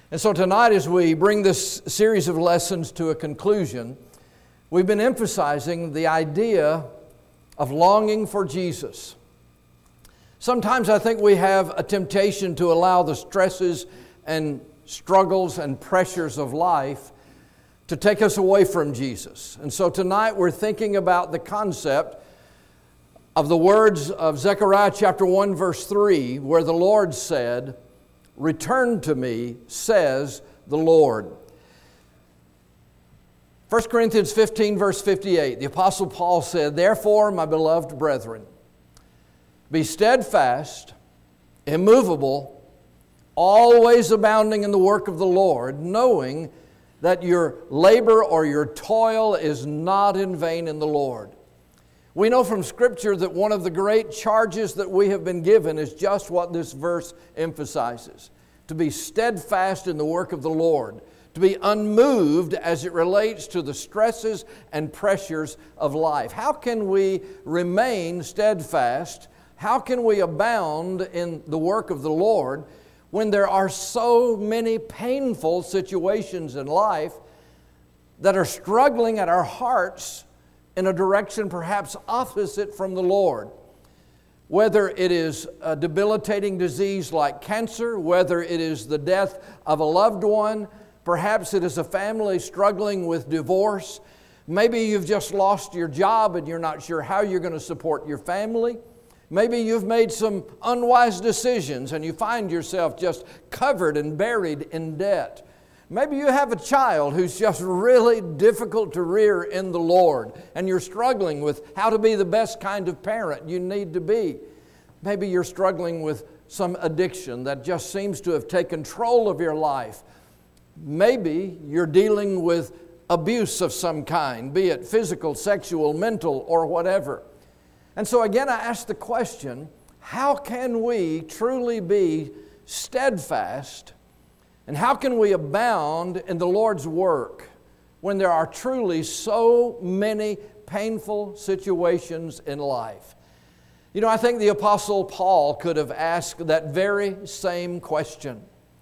And so tonight, as we bring this series of lessons to a conclusion, we've been emphasizing the idea of longing for Jesus. Sometimes I think we have a temptation to allow the stresses and struggles and pressures of life to take us away from Jesus. And so tonight we're thinking about the concept of the words of Zechariah chapter 1 verse 3, where the Lord said, "Return to me, says the Lord." 1 Corinthians 15 verse 58, the Apostle Paul said, "Therefore, my beloved brethren, be steadfast, immovable, always abounding in the work of the Lord, knowing that your labor or your toil is not in vain in the Lord." We know from Scripture that one of the great charges that we have been given is just what this verse emphasizes: to be steadfast in the work of the Lord, to be unmoved as it relates to the stresses and pressures of life. How can we remain steadfast? How can we abound in the work of the Lord when there are so many painful situations in life that are struggling at our hearts in a direction perhaps opposite from the Lord? Whether it is a debilitating disease like cancer, whether it is the death of a loved one, perhaps it is a family struggling with divorce. Maybe you've just lost your job and you're not sure how you're going to support your family. Maybe you've made some unwise decisions and you find yourself just covered and buried in debt. Maybe you have a child who's just really difficult to rear in the Lord and you're struggling with how to be the best kind of parent you need to be. Maybe you're struggling with some addiction that just seems to have taken control of your life. Maybe you're dealing with abuse of some kind, be it physical, sexual, mental, or whatever. And so again, I ask the question, how can we truly be steadfast and how can we abound in the Lord's work when there are truly so many painful situations in life? You know, I think the Apostle Paul could have asked that very same question.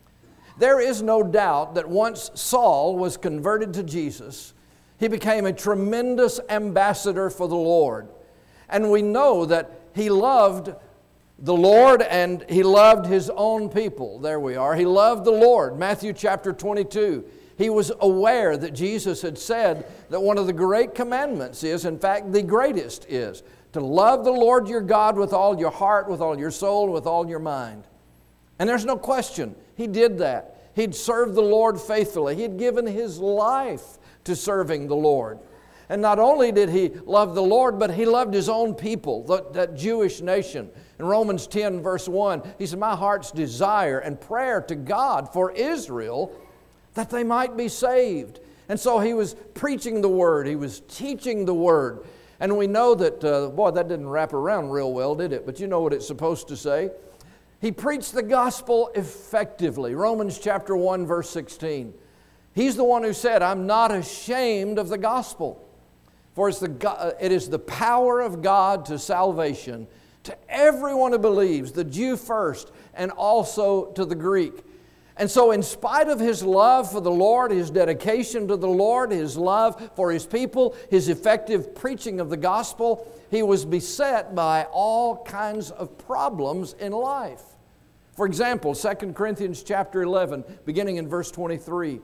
There is no doubt that once Saul was converted to Jesus, he became a tremendous ambassador for the Lord. And we know that he loved the Lord and he loved his own people. There we are. He loved the Lord. Matthew chapter 22. He was aware that Jesus had said that one of the great commandments is, in fact, the greatest is, to love the Lord your God with all your heart, with all your soul, with all your mind. And there's no question, he did that. He'd served the Lord faithfully. He'd given his life to serving the Lord. And not only did he love the Lord, but he loved his own people, that Jewish nation. In Romans 10 verse 1, he said, "My heart's desire and prayer to God for Israel, that they might be saved." And so he was preaching the Word, he was teaching the Word. And we know that, that didn't wrap around real well, did it? But you know what it's supposed to say. He preached the gospel effectively. Romans chapter 1 verse 16. He's the one who said, "I'm not ashamed of the gospel. For it is the power of God to salvation to everyone who believes, the Jew first and also to the Greek." And so in spite of his love for the Lord, his dedication to the Lord, his love for his people, his effective preaching of the gospel, he was beset by all kinds of problems in life. For example, 2 Corinthians chapter 11, beginning in verse 23.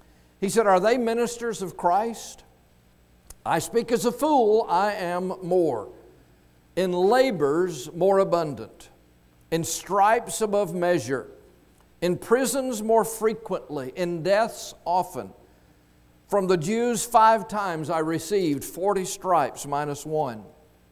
He said, "Are they ministers of Christ? I speak as a fool, I am more. In labors more abundant, in stripes above measure, in prisons more frequently, in deaths often. From the Jews 5 times I received 40 stripes minus 1.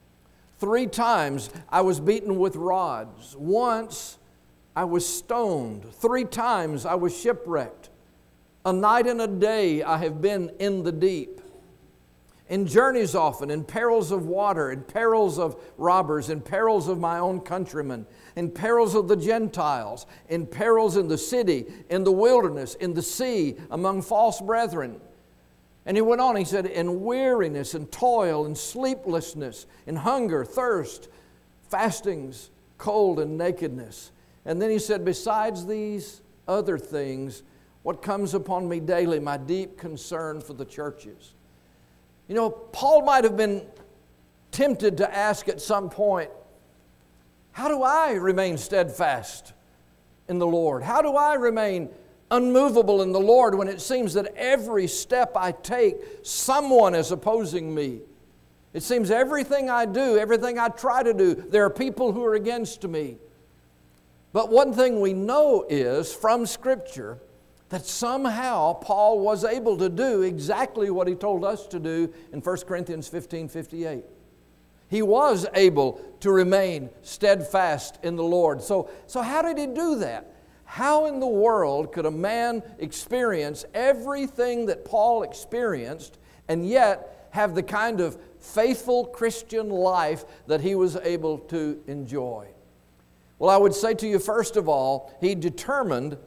3 times I was beaten with rods. Once I was stoned. 3 times I was shipwrecked. A night and a day I have been in the deep. In journeys often, in perils of water, in perils of robbers, in perils of my own countrymen, in perils of the Gentiles, in perils in the city, in the wilderness, in the sea, among false brethren." And he went on, he said, "In weariness and toil and sleeplessness, in hunger, thirst, fastings, cold and nakedness." And then he said, "Besides these other things, what comes upon me daily, my deep concern for the churches. You know, Paul might have been tempted to ask at some point, how do I remain steadfast in the Lord? How do I remain unmovable in the Lord when it seems that every step I take, someone is opposing me? It seems everything I do, everything I try to do, there are people who are against me. But one thing we know is from Scripture that somehow Paul was able to do exactly what he told us to do in 1 Corinthians 15:58. He was able to remain steadfast in the Lord. So how did he do that? How in the world could a man experience everything that Paul experienced and yet have the kind of faithful Christian life that he was able to enjoy? Well, I would say to you, first of all, he determined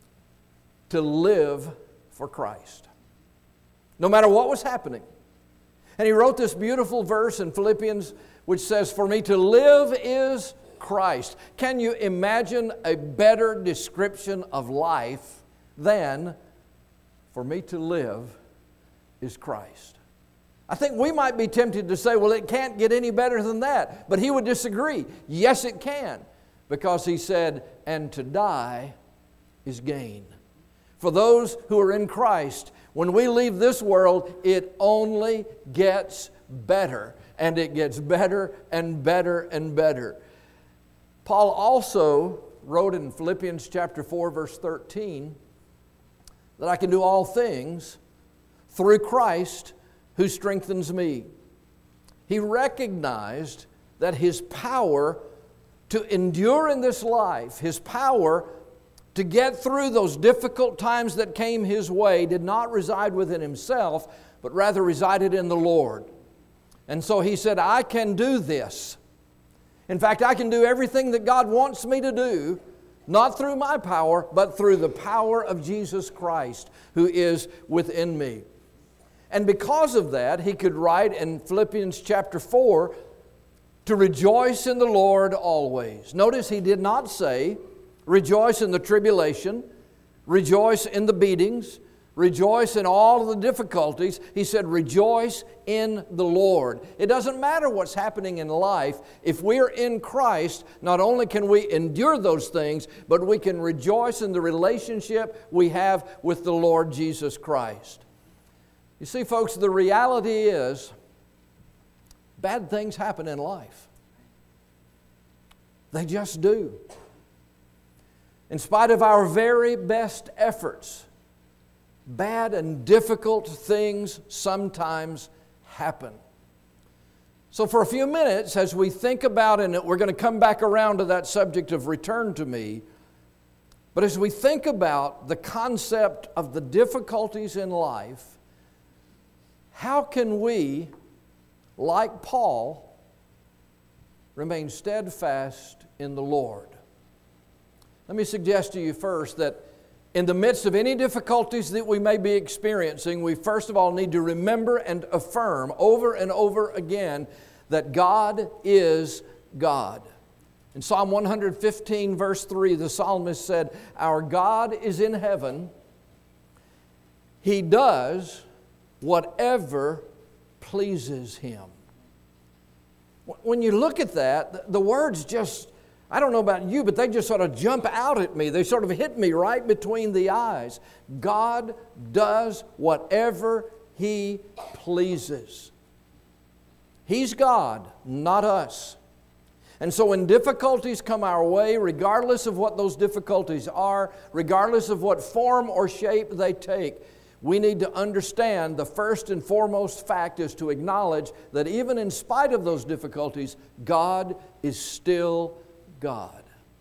to live for Christ, no matter what was happening. And he wrote this beautiful verse in Philippians which says, "For me to live is Christ." Can you imagine a better description of life than "for me to live is Christ"? I think we might be tempted to say, well, it can't get any better than that. But he would disagree. Yes, it can. Because he said, "And to die is gain." For those who are in Christ, when we leave this world, it only gets better. And it gets better and better and better. Paul also wrote in Philippians chapter 4, verse 13, that I can do all things through Christ who strengthens me. He recognized that his power to endure in this life, his power to get through those difficult times that came his way, did not reside within himself, but rather resided in the Lord. And so he said, I can do this. In fact, I can do everything that God wants me to do, not through my power, but through the power of Jesus Christ, who is within me. And because of that, he could write in Philippians chapter 4, to rejoice in the Lord always. Notice he did not say, rejoice in the tribulation, rejoice in the beatings, rejoice in all of the difficulties. He said, rejoice in the Lord. It doesn't matter what's happening in life. If we're in Christ, not only can we endure those things, but we can rejoice in the relationship we have with the Lord Jesus Christ. You see, folks, the reality is, bad things happen in life. They just do. In spite of our very best efforts, bad and difficult things sometimes happen. So for a few minutes, as we think about it, we're going to come back around to that subject of return to me, but as we think about the concept of the difficulties in life, how can we, like Paul, remain steadfast in the Lord? Let me suggest to you first that in the midst of any difficulties that we may be experiencing, we first of all need to remember and affirm over and over again that God is God. In Psalm 115, verse 3, the psalmist said, "Our God is in heaven. He does whatever pleases Him." When you look at that, the words just, I don't know about you, but they just sort of jump out at me. They sort of hit me right between the eyes. God does whatever He pleases. He's God, not us. And so when difficulties come our way, regardless of what those difficulties are, regardless of what form or shape they take, we need to understand the first and foremost fact is to acknowledge that even in spite of those difficulties, God is still God.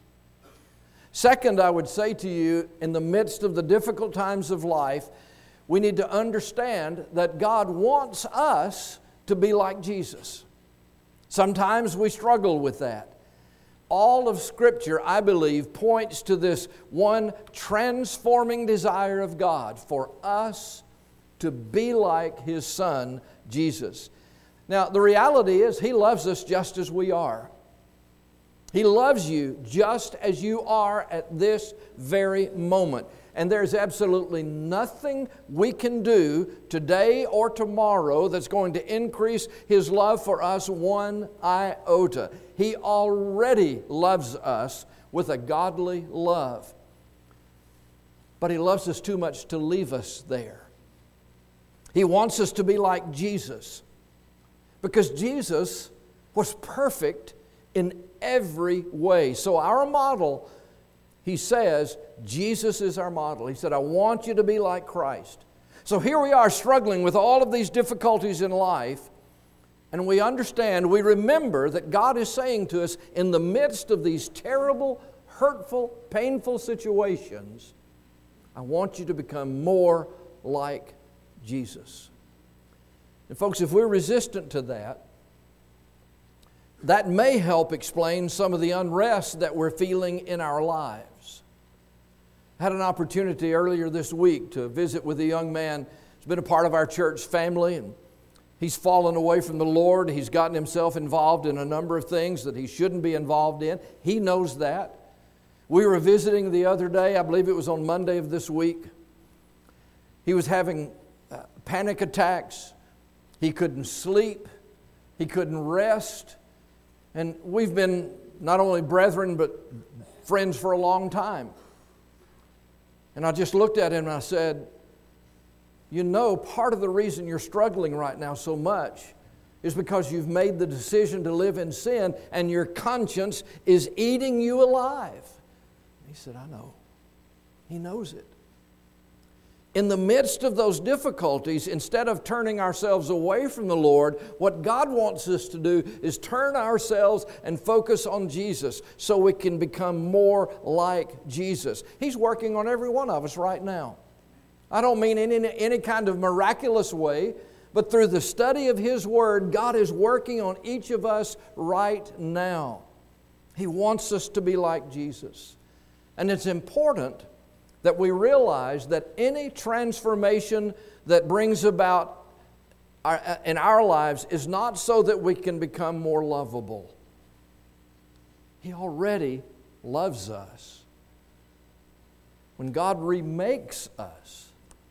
Second, I would say to you, in the midst of the difficult times of life, we need to understand that God wants us to be like Jesus. Sometimes we struggle with that. All of Scripture, I believe, points to this one transforming desire of God for us to be like His Son, Jesus. Now, the reality is He loves us just as we are. He loves you just as you are at this very moment. And there's absolutely nothing we can do today or tomorrow that's going to increase His love for us one iota. He already loves us with a godly love. But He loves us too much to leave us there. He wants us to be like Jesus, because Jesus was perfect in every way. So our model, He says, Jesus is our model. He said, I want you to be like Christ. So here we are struggling with all of these difficulties in life, and we understand, we remember that God is saying to us in the midst of these terrible, hurtful, painful situations, I want you to become more like Jesus. And folks, if we're resistant to that, that may help explain some of the unrest that we're feeling in our lives. I had an opportunity earlier this week to visit with a young man who's been a part of our church family, and he's fallen away from the Lord. He's gotten himself involved in a number of things that he shouldn't be involved in. He knows that. We were visiting the other day, I believe it was on Monday of this week. He was having panic attacks. He couldn't sleep. He couldn't rest. And we've been not only brethren, but friends for a long time. And I just looked at him and I said, you know, part of the reason you're struggling right now so much is because you've made the decision to live in sin and your conscience is eating you alive. He said, I know. He knows it. In the midst of those difficulties, instead of turning ourselves away from the Lord, what God wants us to do is turn ourselves and focus on Jesus so we can become more like Jesus. He's working on every one of us right now. I don't mean in any kind of miraculous way, but through the study of His Word, God is working on each of us right now. He wants us to be like Jesus. And it's important that we realize that any transformation that brings about in our lives is not so that we can become more lovable. He already loves us. When God remakes us,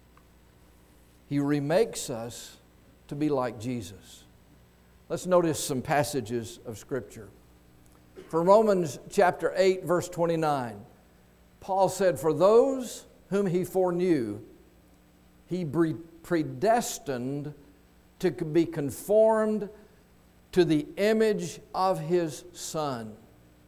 He remakes us to be like Jesus. Let's notice some passages of Scripture. From Romans chapter 8, verse 29, Paul said, for those whom He foreknew, He predestined to be conformed to the image of His Son.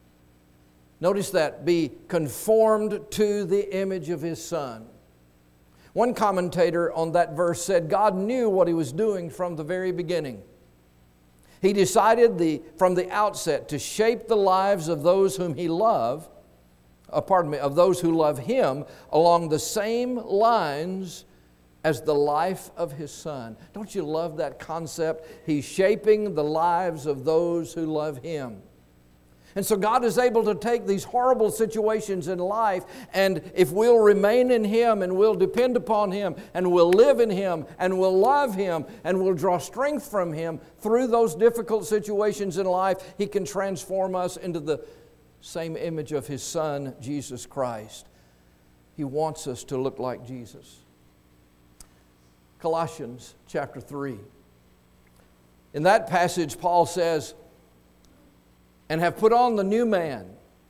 Notice that, be conformed to the image of His Son. One commentator on that verse said, God knew what He was doing from the very beginning. He decided from the outset to shape the lives of those whom He loved, of those who love Him along the same lines as the life of His Son. Don't you love that concept? He's shaping the lives of those who love Him. And so God is able to take these horrible situations in life, and if we'll remain in Him and we'll depend upon Him and we'll live in Him and we'll love Him and we'll draw strength from Him through those difficult situations in life, He can transform us into the same image of His Son, Jesus Christ. He wants us to look like Jesus. Colossians chapter 3. In that passage, Paul says, and have put on the new man,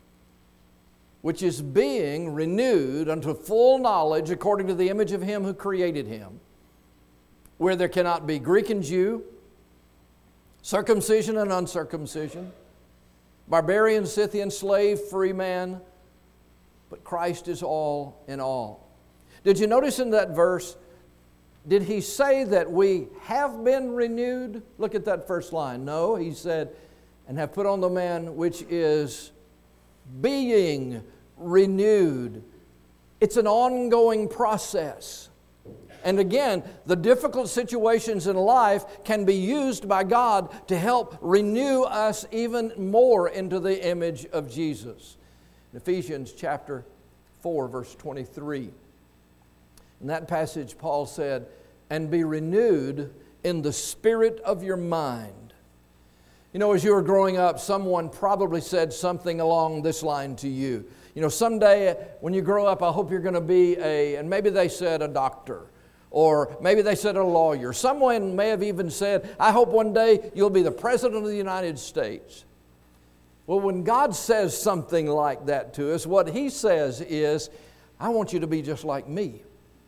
which is being renewed unto full knowledge according to the image of Him who created him, where there cannot be Greek and Jew, circumcision and uncircumcision, barbarian, Scythian, slave, free man, but Christ is all in all. Did you notice in that verse, did he say that we have been renewed? Look at that first line. No, he said, and have put on the man which is being renewed. It's an ongoing process. And again, the difficult situations in life can be used by God to help renew us even more into the image of Jesus. In Ephesians chapter 4, verse 23. In that passage, Paul said, and be renewed in the spirit of your mind. You know, as you were growing up, someone probably said something along this line to you. You know, someday when you grow up, I hope you're going to be and maybe they said a doctor, or maybe they said a lawyer. Someone may have even said, I hope one day you'll be the President of the United States. Well, when God says something like that to us, what He says is, I want you to be just like me.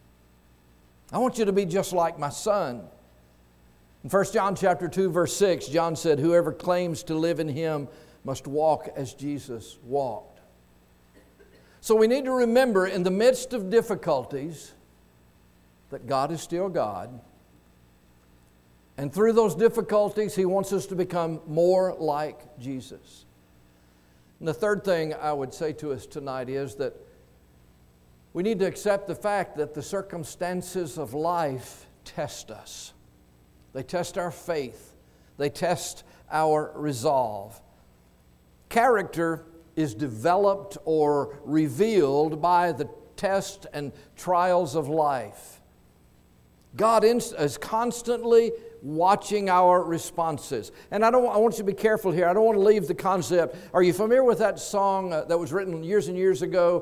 I want you to be just like my Son. In 1 John chapter 2, verse 6, John said, whoever claims to live in Him must walk as Jesus walked. So we need to remember in the midst of difficulties that God is still God. And through those difficulties, He wants us to become more like Jesus. And the third thing I would say to us tonight is that we need to accept the fact that the circumstances of life test us. They test our faith. They test our resolve. Character is developed or revealed by the tests and trials of life. God is constantly watching our responses. And I want you to be careful here. I don't want to leave the concept. Are you familiar with that song that was written years and years ago?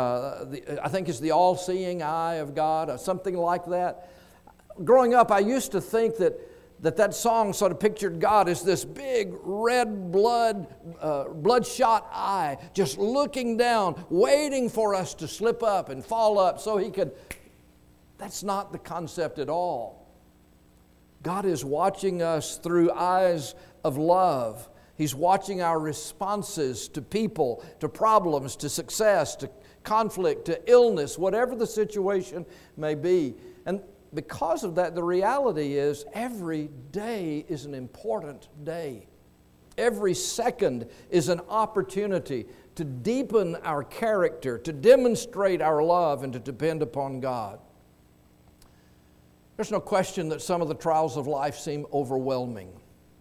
I think it's The All-Seeing Eye of God, or something like that. Growing up, I used to think that song sort of pictured God as this big red bloodshot eye, just looking down, waiting for us to slip up and fall up so He could. That's not the concept at all. God is watching us through eyes of love. He's watching our responses to people, to problems, to success, to conflict, to illness, whatever the situation may be. And because of that, the reality is every day is an important day. Every second is an opportunity to deepen our character, to demonstrate our love, and to depend upon God. There's no question that some of the trials of life seem overwhelming.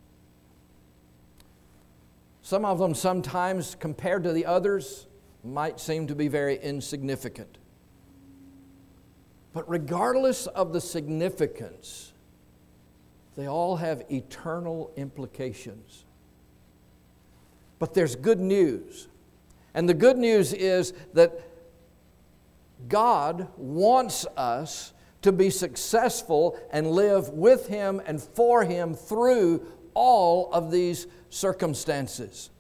Some of them sometimes, compared to the others, might seem to be very insignificant. But regardless of the significance, they all have eternal implications. But there's good news. And the good news is that God wants us to be successful and live with Him and for Him through all of these circumstances.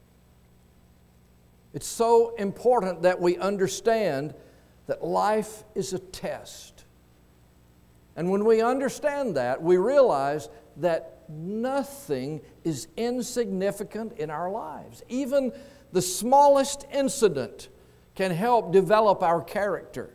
It's so important that we understand that life is a test. And when we understand that, we realize that nothing is insignificant in our lives. Even the smallest incident can help develop our character.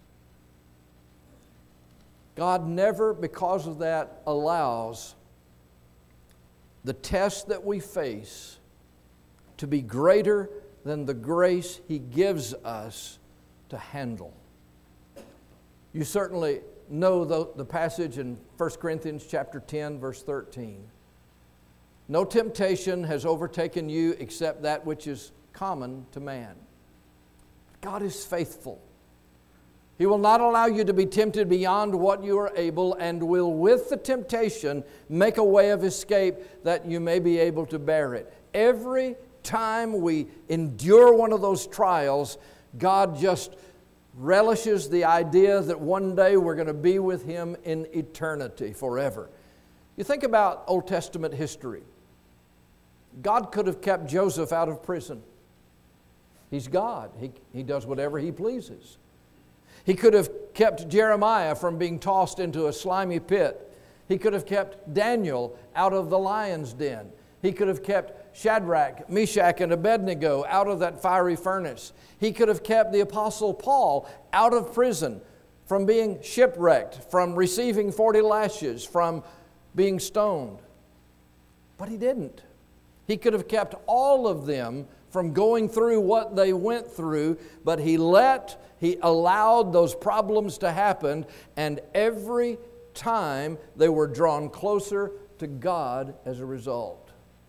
God never, because of that, allows the test that we face to be greater than the grace He gives us to handle. You certainly know the passage in 1 Corinthians chapter 10, verse 13. No temptation has overtaken you except that which is common to man. God is faithful. He will not allow you to be tempted beyond what you are able, and will with the temptation make a way of escape that you may be able to bear it. Every time we endure one of those trials, God just relishes the idea that one day we're going to be with Him in eternity forever. You think about Old Testament history. God could have kept Joseph out of prison. He's God. He does whatever He pleases. He could have kept Jeremiah from being tossed into a slimy pit. He could have kept Daniel out of the lion's den. He could have kept Shadrach, Meshach, and Abednego out of that fiery furnace. He could have kept the Apostle Paul out of prison, from being shipwrecked, from receiving 40 lashes, from being stoned. But He didn't. He could have kept all of them from going through what they went through, but He allowed those problems to happen, and every time they were drawn closer to God as a result.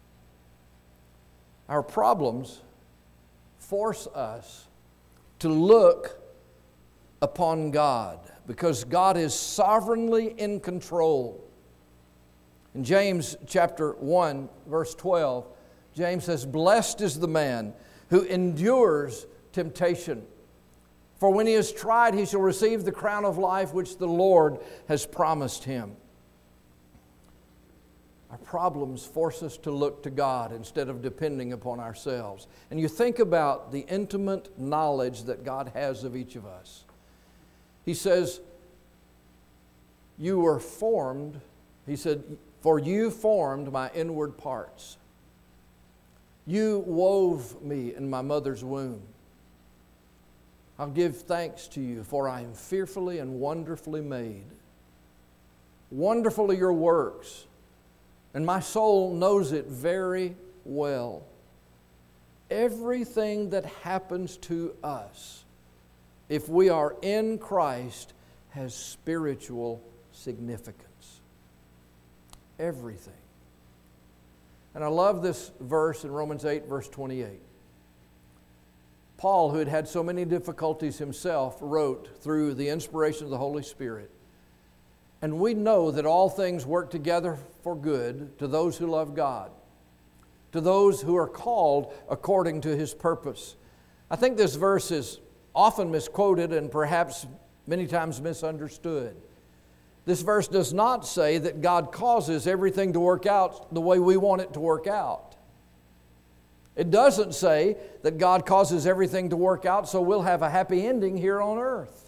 Our problems force us to look upon God, because God is sovereignly in control. In James chapter 1, verse 12, James says, "Blessed is the man who endures temptation. For when he is tried, he shall receive the crown of life which the Lord has promised him. Our problems force us to look to God instead of depending upon ourselves. And you think about the intimate knowledge that God has of each of us. He says, you were formed, he said, for you formed my inward parts. You wove me in my mother's womb. I'll give thanks to you, for I am fearfully and wonderfully made. Wonderful are your works, and my soul knows it very well. Everything that happens to us, if we are in Christ, has spiritual significance. Everything. And I love this verse in Romans 8, verse 28. Paul, who had had so many difficulties himself, wrote through the inspiration of the Holy Spirit, and we know that all things work together for good to those who love God, to those who are called according to His purpose. I think this verse is often misquoted and perhaps many times misunderstood. This verse does not say that God causes everything to work out the way we want it to work out. It doesn't say that God causes everything to work out so we'll have a happy ending here on earth.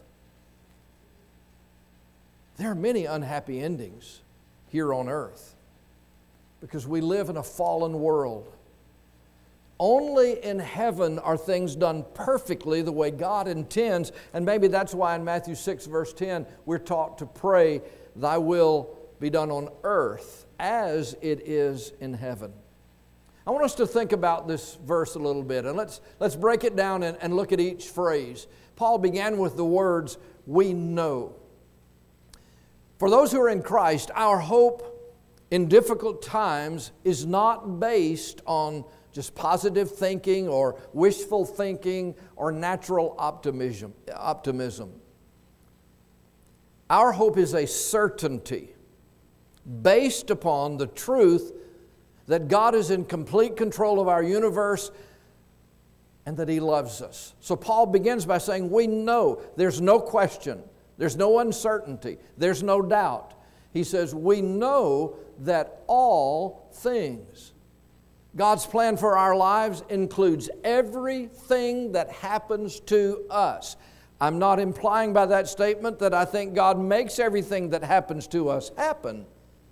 There are many unhappy endings here on earth because we live in a fallen world. Only in heaven are things done perfectly the way God intends, and maybe that's why in Matthew 6, verse 10, we're taught to pray, "Thy will be done on earth as it is in heaven." I want us to think about this verse a little bit, and let's break it down and look at each phrase. Paul began with the words, "we know." For those who are in Christ, our hope in difficult times is not based on just positive thinking or wishful thinking or natural optimism. Our hope is a certainty based upon the truth that God is in complete control of our universe and that He loves us. So Paul begins by saying, we know. There's no question. There's no uncertainty. There's no doubt. He says, we know that all things. God's plan for our lives includes everything that happens to us. I'm not implying by that statement that I think God makes everything that happens to us happen.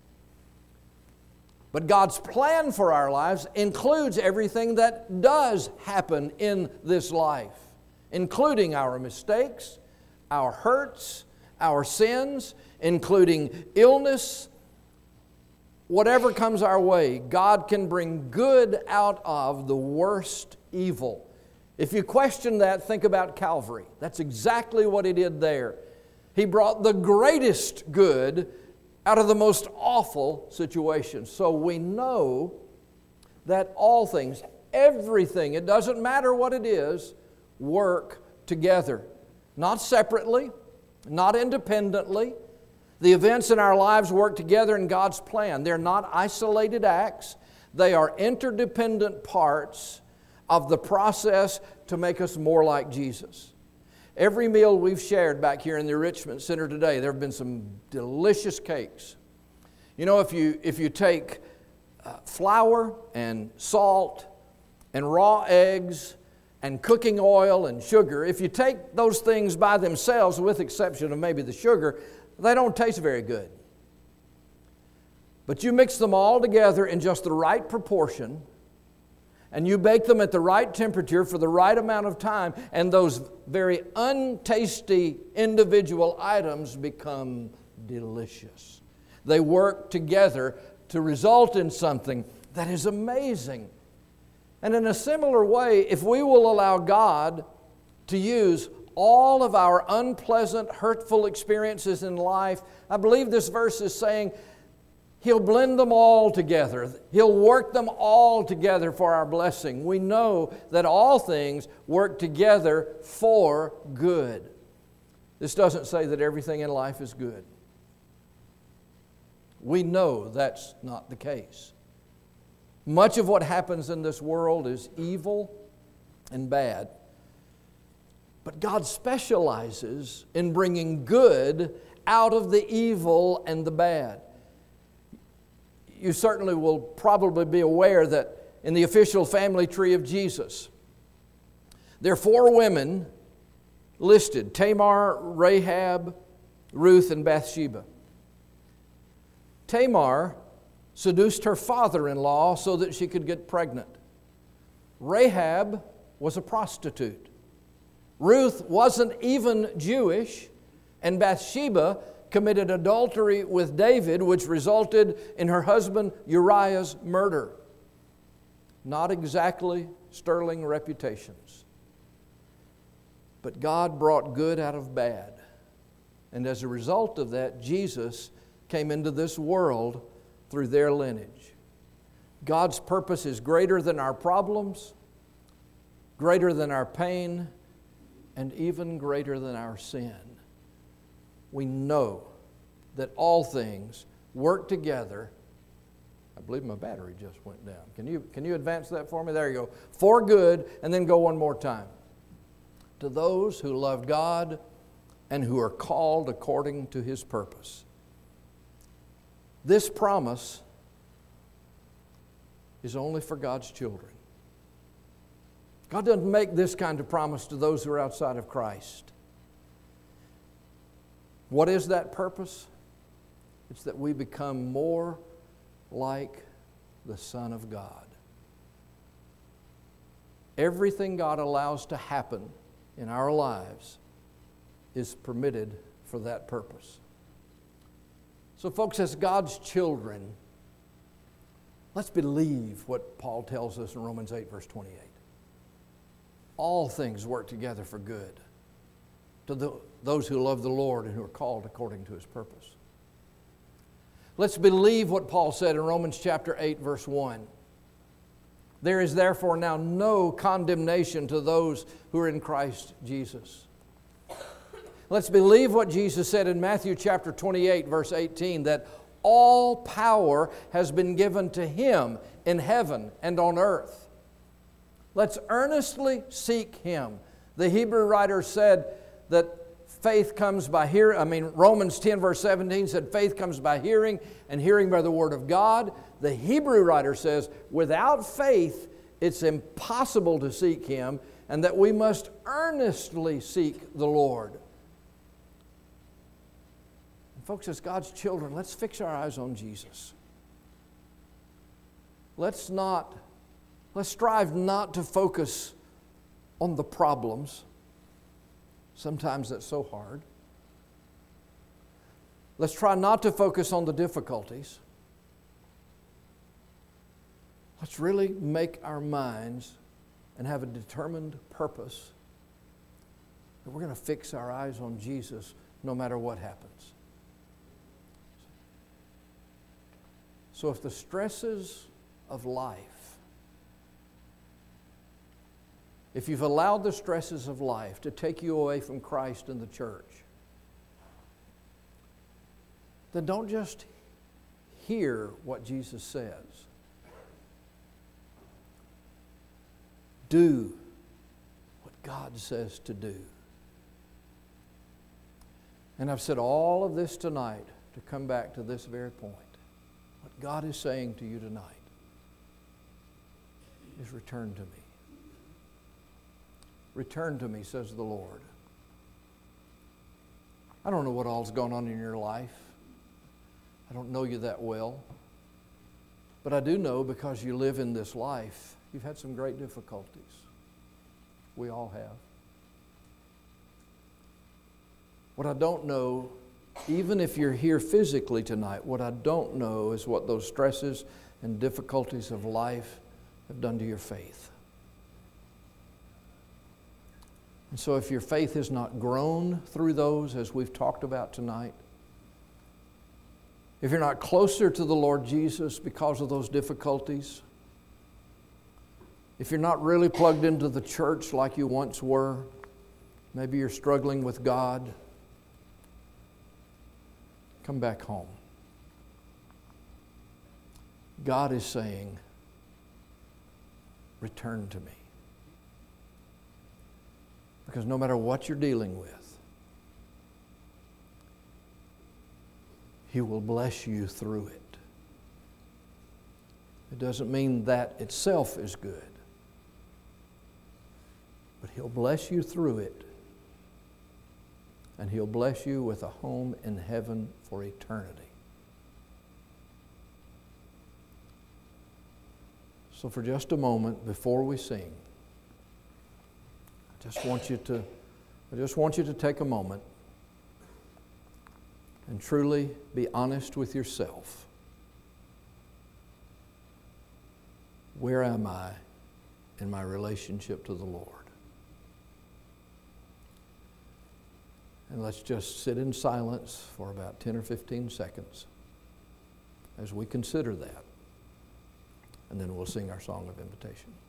But God's plan for our lives includes everything that does happen in this life, including our mistakes, our hurts, our sins, including illness. Whatever comes our way, God can bring good out of the worst evil. If you question that, think about Calvary. That's exactly what He did there. He brought the greatest good out of the most awful situation. So we know that all things, everything, it doesn't matter what it is, work together. Not separately, not independently. The events in our lives work together in God's plan. They're not isolated acts. They are interdependent parts of the process to make us more like Jesus. Every meal we've shared back here in the Enrichment Center today, there have been some delicious cakes. You know, if you take flour and salt and raw eggs and cooking oil and sugar, if you take those things by themselves, with exception of maybe the sugar, they don't taste very good. But you mix them all together in just the right proportion, and you bake them at the right temperature for the right amount of time, and those very untasty individual items become delicious. They work together to result in something that is amazing. And in a similar way, if we will allow God to use all of our unpleasant, hurtful experiences in life, I believe this verse is saying He'll blend them all together. He'll work them all together for our blessing. We know that all things work together for good. This doesn't say that everything in life is good. We know that's not the case. Much of what happens in this world is evil and bad. But God specializes in bringing good out of the evil and the bad. You certainly will probably be aware that in the official family tree of Jesus, there are 4 women listed: Tamar, Rahab, Ruth, and Bathsheba. Tamar seduced her father-in-law so that she could get pregnant. Rahab was a prostitute. Ruth wasn't even Jewish, and Bathsheba committed adultery with David, which resulted in her husband Uriah's murder. Not exactly sterling reputations. But God brought good out of bad. And as a result of that, Jesus came into this world through their lineage. God's purpose is greater than our problems, greater than our pain, and even greater than our sin. We know that all things work together. I believe my battery just went down. Can you advance that for me? There you go. For good, and then go one more time. To those who love God and who are called according to His purpose. This promise is only for God's children. God doesn't make this kind of promise to those who are outside of Christ. What is that purpose? It's that we become more like the Son of God. Everything God allows to happen in our lives is permitted for that purpose. So folks, as God's children, let's believe what Paul tells us in Romans 8, verse 28. All things work together for good to those who love the Lord and who are called according to His purpose. Let's believe what Paul said in Romans chapter 8, verse 1. There is therefore now no condemnation to those who are in Christ Jesus. Let's believe what Jesus said in Matthew chapter 28, verse 18, that all power has been given to Him in heaven and on earth. Let's earnestly seek Him. The Hebrew writer said that faith comes by hearing. Romans 10, verse 17 said faith comes by hearing, and hearing by the Word of God. The Hebrew writer says without faith it's impossible to seek Him, and that we must earnestly seek the Lord. And folks, as God's children, let's fix our eyes on Jesus. Let's strive not to focus on the problems. Sometimes that's so hard. Let's try not to focus on the difficulties. Let's really make our minds and have a determined purpose that we're going to fix our eyes on Jesus no matter what happens. So if the stresses of life, if you've allowed the stresses of life to take you away from Christ and the church, then don't just hear what Jesus says. Do what God says to do. And I've said all of this tonight to come back to this very point. What God is saying to you tonight is return to me. Return to me, says the Lord. I don't know what all's going on in your life. I don't know you that well. But I do know because you live in this life, you've had some great difficulties. We all have. What I don't know, even if you're here physically tonight, what I don't know is what those stresses and difficulties of life have done to your faith. And so if your faith has not grown through those, as we've talked about tonight, if you're not closer to the Lord Jesus because of those difficulties, if you're not really plugged into the church like you once were, maybe you're struggling with God, come back home. God is saying, return to me. Because no matter what you're dealing with, He will bless you through it. It doesn't mean that itself is good, but He'll bless you through it. And He'll bless you with a home in heaven for eternity. So for just a moment before we sing, I just want you to take a moment and truly be honest with yourself. Where am I in my relationship to the Lord? And let's just sit in silence for about 10 or 15 seconds as we consider that. And then we'll sing our song of invitation.